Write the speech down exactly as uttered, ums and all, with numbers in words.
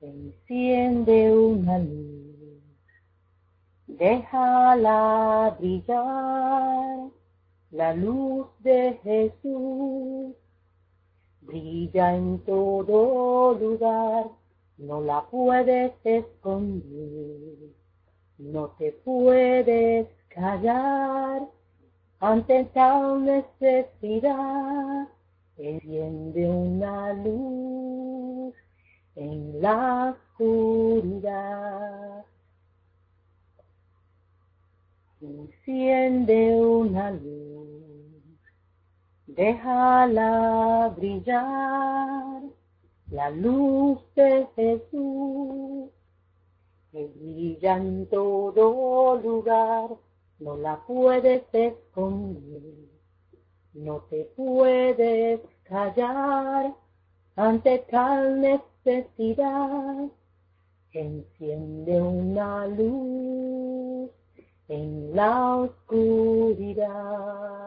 Enciende una luz, déjala brillar, la luz de Jesús. Brilla en todo lugar, no la puedes esconder, no te puedes callar ante tal necesidad. Enciende una luz en la oscuridad. Enciende una luz, déjala brillar, la luz de Jesús, que brilla en todo lugar, no la puedes esconder, no te puedes callar ante tal necesidad. Enciende una luz en la oscuridad.